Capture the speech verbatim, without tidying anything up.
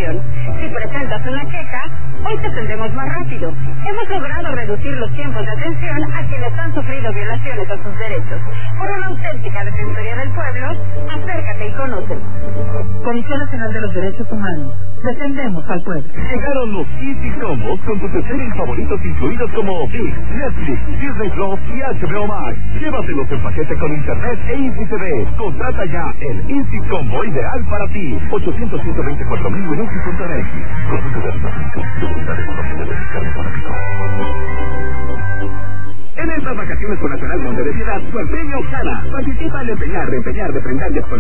atención. Si presentas una queja, hoy te atendemos más rápido. Hemos logrado reducir los tiempos de atención a quienes han sufrido violaciones a sus derechos. Por una auténtica defensoría del pueblo, acércate y conoce. Comisión Nacional de los Derechos Humanos. Defendemos al pueblo. Llegaron los Easy Combos con tus series favoritos incluidos como ViX, Netflix, Disney Plus y H B O Max. Llévatelos en paquete con internet e Easy T V. Contrata ya el Easy Combo ideal para ti. ochocientos, ciento veinticuatro mil en Easy punto M X. En estas vacaciones con Nacional Monte de Piedad, tu empeño gana. Participa en empeñar, reempeñar, de prendar y exponer